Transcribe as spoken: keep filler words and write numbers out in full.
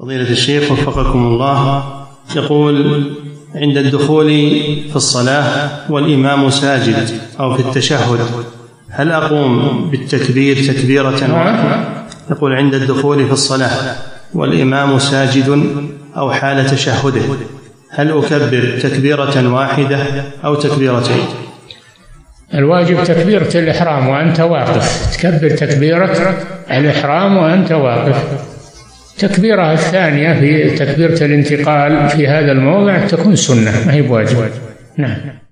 فضيلة الشيخ وفقكم الله، يقول: عند الدخول في الصلاة والإمام ساجد أو في التشهد، هل أقوم بالتكبير تكبيرة واحدة؟ يقول: عند الدخول في الصلاة والإمام ساجد أو حال تشهده، هل أكبر تكبيرة واحدة أو تكبيرتين؟ الواجب تكبيرة الإحرام وأنت واقف، تكبر تكبيرة الإحرام وأنت واقف. تكبيرة الثانية في تكبيرة الانتقال في هذا الموضع تكون سنة، ما هي بواجب. نعم.